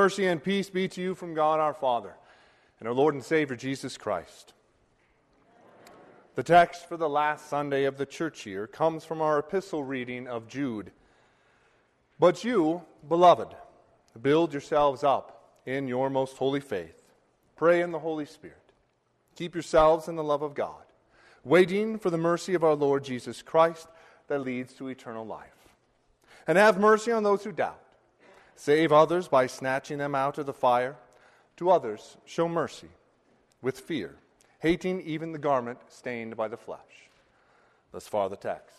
mercy and peace be to you from God our Father and our Lord and Savior Jesus Christ. The text for the last Sunday of the church year comes from our epistle reading of Jude. But you, beloved, build yourselves up in your most holy faith. Pray in the Holy Spirit. Keep yourselves in the love of God, waiting for the mercy of our Lord Jesus Christ that leads to eternal life. And have mercy on those who doubt. Save others by snatching them out of the fire. To others show mercy with fear, hating even the garment stained by the flesh. Thus far the text.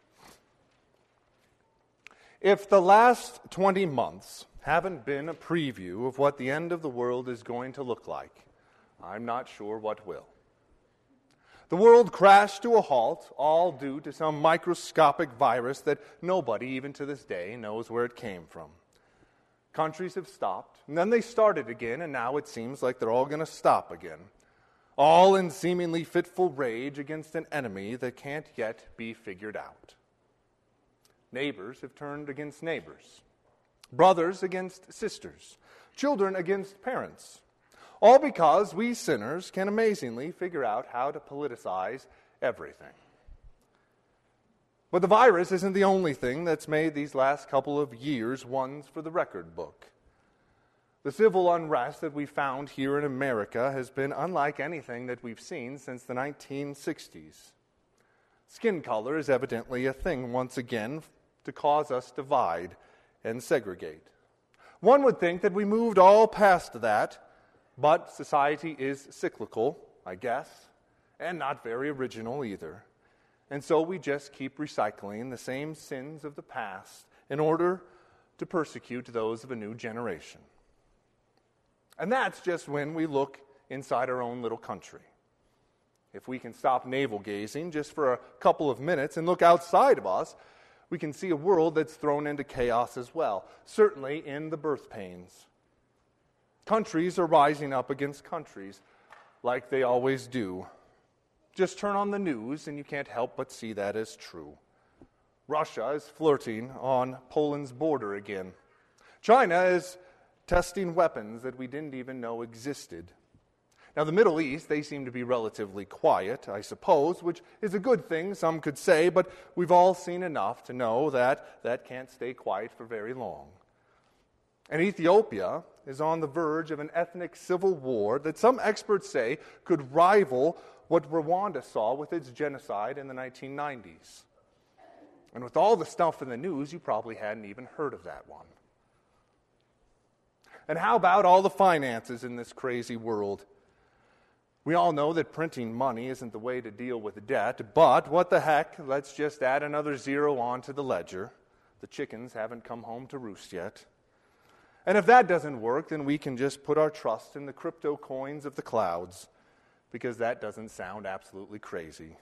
If the last 20 months haven't been a preview of what the end of the world is going to look like, I'm not sure what will. The world crashed to a halt, all due to some microscopic virus that nobody, even to this day, knows where it came from. Countries have stopped, and then they started again, and now it seems like they're all going to stop again. All in seemingly fitful rage against an enemy that can't yet be figured out. Neighbors have turned against neighbors. Brothers against sisters. Children against parents. All because we sinners can amazingly figure out how to politicize everything. But the virus isn't the only thing that's made these last couple of years ones for the record book. The civil unrest that we found here in America has been unlike anything that we've seen since the 1960s. Skin color is evidently a thing once again to cause us to divide and segregate. One would think that we moved all past that, but society is cyclical, I guess, and not very original either. And so we just keep recycling the same sins of the past in order to persecute those of a new generation. And that's just when we look inside our own little country. If we can stop navel-gazing just for a couple of minutes and look outside of us, we can see a world that's thrown into chaos as well, certainly in the birth pains. Countries are rising up against countries like they always do. Just turn on the news and you can't help but see that as true. Russia is flirting on Poland's border again. China is testing weapons that we didn't even know existed. Now, the Middle East, they seem to be relatively quiet, I suppose, which is a good thing, some could say, but we've all seen enough to know that that can't stay quiet for very long. And Ethiopia is on the verge of an ethnic civil war that some experts say could rival what Rwanda saw with its genocide in the 1990s. And with all the stuff in the news, you probably hadn't even heard of that one. And how about all the finances in this crazy world? We all know that printing money isn't the way to deal with debt, but what the heck, let's just add another zero onto the ledger. The chickens haven't come home to roost yet. And if that doesn't work, then we can just put our trust in the crypto coins of the clouds, because that doesn't sound absolutely crazy.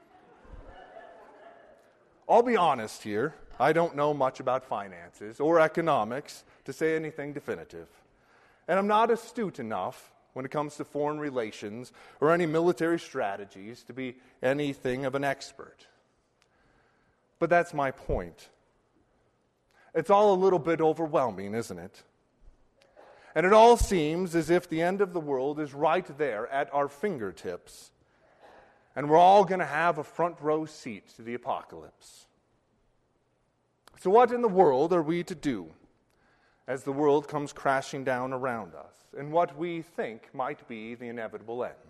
I'll be honest here. I don't know much about finances or economics to say anything definitive. And I'm not astute enough when it comes to foreign relations or any military strategies to be anything of an expert. But that's my point. It's all a little bit overwhelming, isn't it? And it all seems as if the end of the world is right there at our fingertips. And we're all going to have a front row seat to the apocalypse. So what in the world are we to do as the world comes crashing down around us and what we think might be the inevitable end?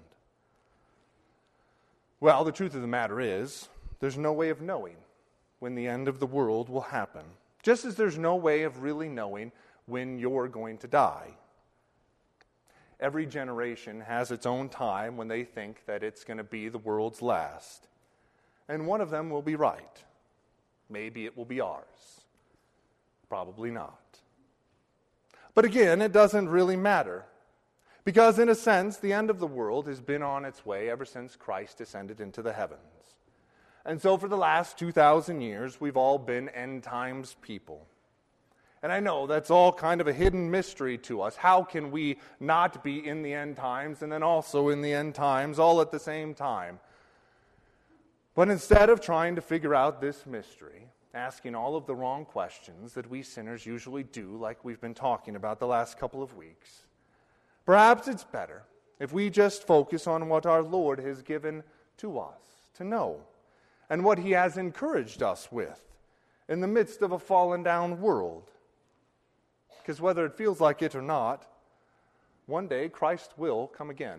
Well, the truth of the matter is, there's no way of knowing when the end of the world will happen. Just as there's no way of really knowing when you're going to die. Every generation has its own time when they think that it's going to be the world's last. And one of them will be right. Maybe it will be ours. Probably not. But again, it doesn't really matter. Because in a sense, the end of the world has been on its way ever since Christ descended into the heavens. And so for the last 2,000 years, we've all been end times people. And I know that's all kind of a hidden mystery to us. How can we not be in the end times and then also in the end times all at the same time? But instead of trying to figure out this mystery, asking all of the wrong questions that we sinners usually do, like we've been talking about the last couple of weeks. Perhaps it's better if we just focus on what our Lord has given to us to know and what He has encouraged us with in the midst of a fallen down world. Because whether it feels like it or not, one day Christ will come again.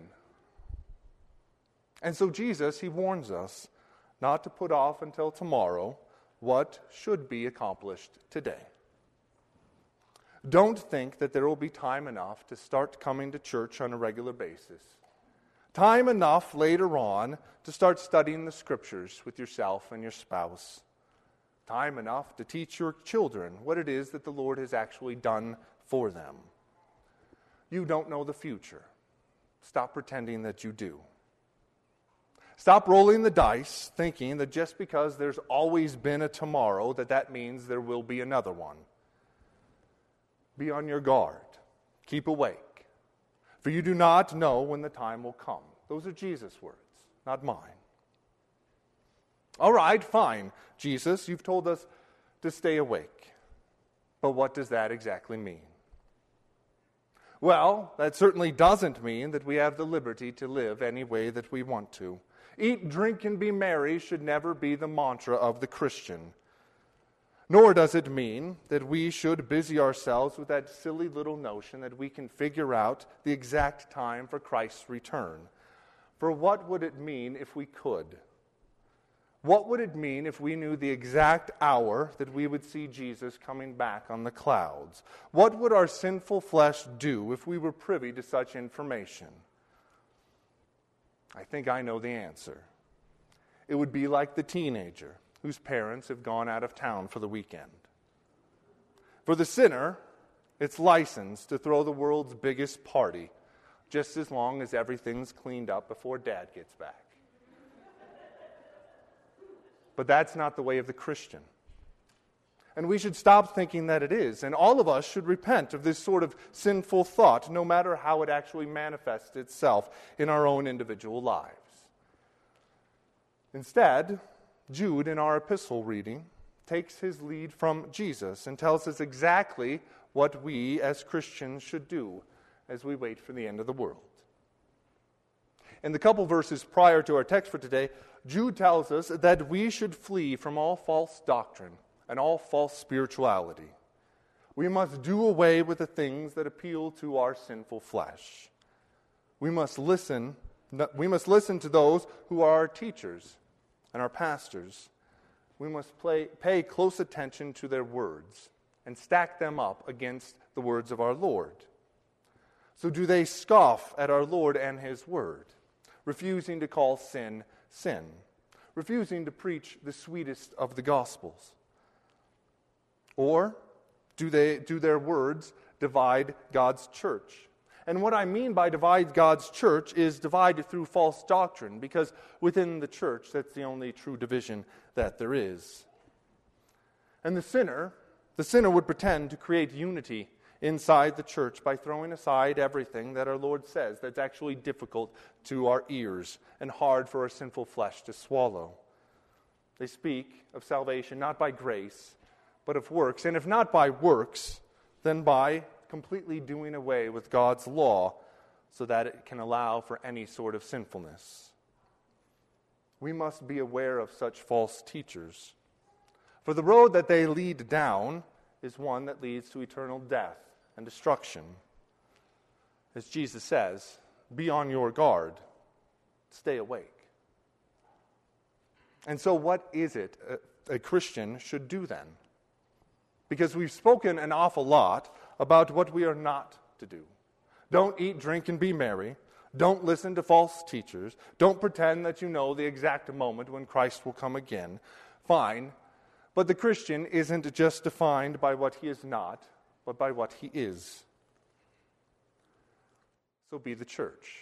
And so Jesus, He warns us not to put off until tomorrow what should be accomplished today. Don't think that there will be time enough to start coming to church on a regular basis. Time enough later on to start studying the Scriptures with yourself and your spouse. Time enough to teach your children what it is that the Lord has actually done for them. You don't know the future. Stop pretending that you do. Stop rolling the dice, thinking that just because there's always been a tomorrow, that means there will be another one. Be on your guard. Keep awake. For you do not know when the time will come. Those are Jesus' words, not mine. All right, fine, Jesus, you've told us to stay awake. But what does that exactly mean? Well, that certainly doesn't mean that we have the liberty to live any way that we want to. Eat, drink, and be merry should never be the mantra of the Christian. Nor does it mean that we should busy ourselves with that silly little notion that we can figure out the exact time for Christ's return. For what would it mean if we could? What would it mean if we knew the exact hour that we would see Jesus coming back on the clouds? What would our sinful flesh do if we were privy to such information? I think I know the answer. It would be like the teenager whose parents have gone out of town for the weekend. For the sinner, it's license to throw the world's biggest party, just as long as everything's cleaned up before Dad gets back. But that's not the way of the Christian. And we should stop thinking that it is. And all of us should repent of this sort of sinful thought, no matter how it actually manifests itself in our own individual lives. Instead, Jude, in our epistle reading, takes his lead from Jesus and tells us exactly what we as Christians should do as we wait for the end of the world. In the couple verses prior to our text for today, Jude tells us that we should flee from all false doctrine and all false spirituality. We must do away with the things that appeal to our sinful flesh. We must listen to those who are our teachers and our pastors. We must pay close attention to their words and stack them up against the words of our Lord. So do they scoff at our Lord and His word, refusing to call sin, sin, refusing to preach the sweetest of the Gospels? Or do their words divide God's church? And what I mean by divide God's church is divide through false doctrine, because within the church, that's the only true division that there is. And the sinner would pretend to create unity inside the church by throwing aside everything that our Lord says that's actually difficult to our ears and hard for our sinful flesh to swallow. They speak of salvation not by grace, but of works. And if not by works, then by completely doing away with God's law so that it can allow for any sort of sinfulness. We must be aware of such false teachers. For the road that they lead down is one that leads to eternal death and destruction. As Jesus says, be on your guard. Stay awake. And so what is it a Christian should do then? Because we've spoken an awful lot about what we are not to do. Don't eat, drink, and be merry. Don't listen to false teachers. Don't pretend that you know the exact moment when Christ will come again. Fine. But the Christian isn't just defined by what he is not, but by what he is. So be the church.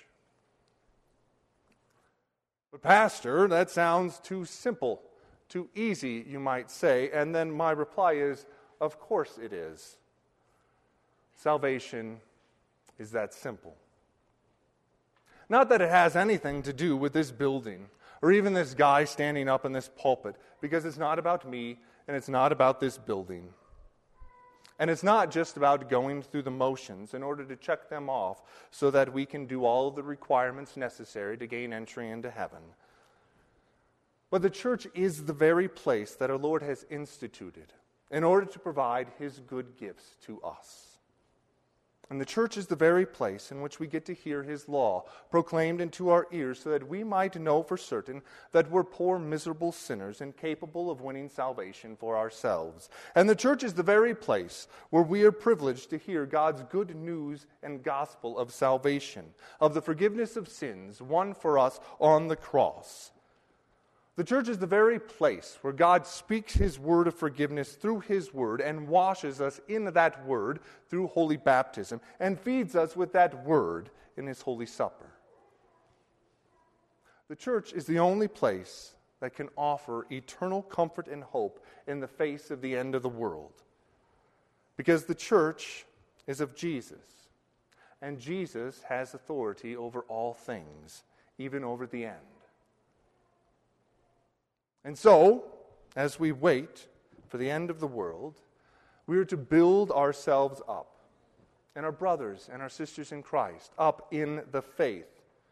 But Pastor, that sounds too simple, too easy, you might say. And then my reply is, of course it is. Salvation is that simple. Not that it has anything to do with this building or even this guy standing up in this pulpit, because it's not about me, And it's not about this building. And it's not just about going through the motions in order to check them off so that we can do all of the requirements necessary to gain entry into heaven. But the church is the very place that our Lord has instituted in order to provide His good gifts to us. And the church is the very place in which we get to hear His law proclaimed into our ears so that we might know for certain that we're poor, miserable sinners incapable of winning salvation for ourselves. And the church is the very place where we are privileged to hear God's good news and gospel of salvation, of the forgiveness of sins won for us on the cross. The church is the very place where God speaks His word of forgiveness through His word and washes us in that word through holy baptism and feeds us with that word in His holy supper. The church is the only place that can offer eternal comfort and hope in the face of the end of the world. Because the church is of Jesus, and Jesus has authority over all things, even over the end. And so, as we wait for the end of the world, we are to build ourselves up, and our brothers and our sisters in Christ, up in the faith.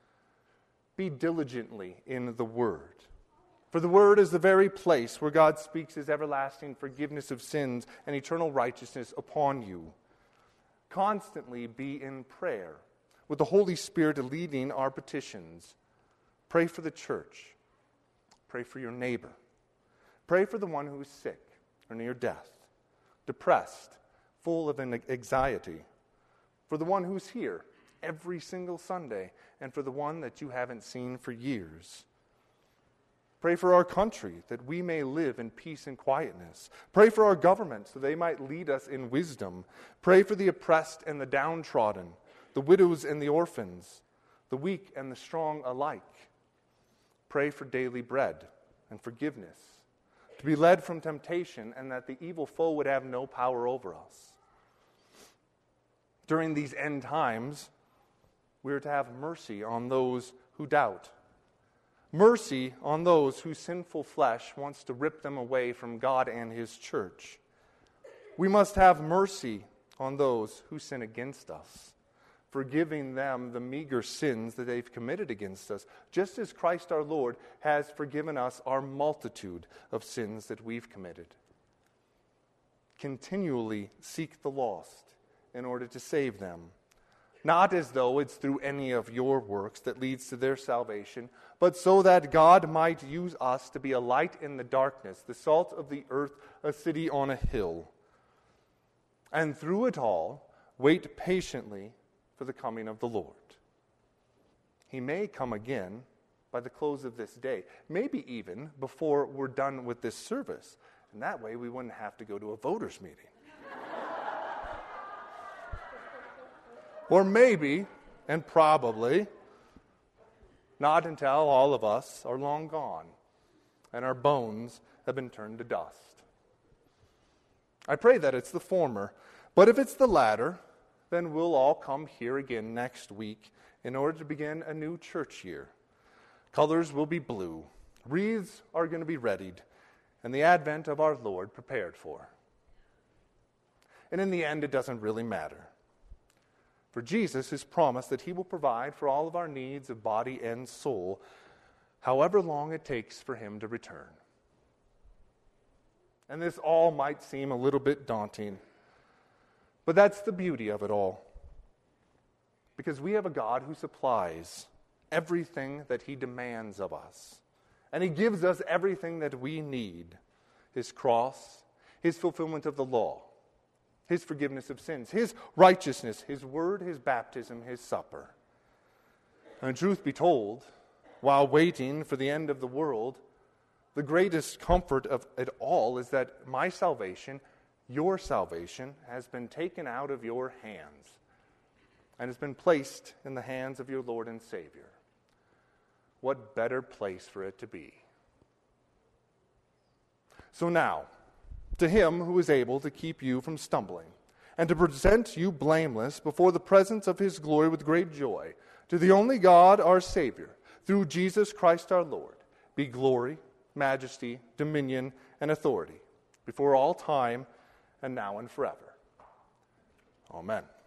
Be diligently in the Word. For the Word is the very place where God speaks His everlasting forgiveness of sins and eternal righteousness upon you. Constantly be in prayer, with the Holy Spirit leading our petitions. Pray for the church. Pray for your neighbor. Pray for the one who is sick or near death, depressed, full of anxiety. For the one who's here every single Sunday, and for the one that you haven't seen for years. Pray for our country, that we may live in peace and quietness. Pray for our government, so they might lead us in wisdom. Pray for the oppressed and the downtrodden, the widows and the orphans, the weak and the strong alike. Pray for daily bread and forgiveness, to be led from temptation, and that the evil foe would have no power over us. During these end times, we are to have mercy on those who doubt. Mercy on those whose sinful flesh wants to rip them away from God and His church. We must have mercy on those who sin against us, forgiving them the meager sins that they've committed against us, just as Christ our Lord has forgiven us our multitude of sins that we've committed. Continually seek the lost in order to save them, not as though it's through any of your works that leads to their salvation, but so that God might use us to be a light in the darkness, the salt of the earth, a city on a hill. And through it all, wait patiently for the coming of the Lord. He may come again by the close of this day, maybe even before we're done with this service. And that way we wouldn't have to go to a voters' meeting. Or maybe, and probably, not until all of us are long gone and our bones have been turned to dust. I pray that it's the former, but if it's the latter, then we'll all come here again next week in order to begin a new church year. Colors will be blue, wreaths are going to be readied, and the advent of our Lord prepared for. And in the end, it doesn't really matter. For Jesus has promised that He will provide for all of our needs of body and soul, however long it takes for Him to return. And this all might seem a little bit daunting, but that's the beauty of it all. Because we have a God who supplies everything that He demands of us. And He gives us everything that we need. His cross, His fulfillment of the law, His forgiveness of sins, His righteousness, His word, His baptism, His supper. And truth be told, while waiting for the end of the world, the greatest comfort of it all is that my salvation, your salvation, has been taken out of your hands and has been placed in the hands of your Lord and Savior. What better place for it to be? So now, to Him who is able to keep you from stumbling and to present you blameless before the presence of His glory with great joy, to the only God, our Savior, through Jesus Christ our Lord, be glory, majesty, dominion, and authority, before all time and now and forever. Amen.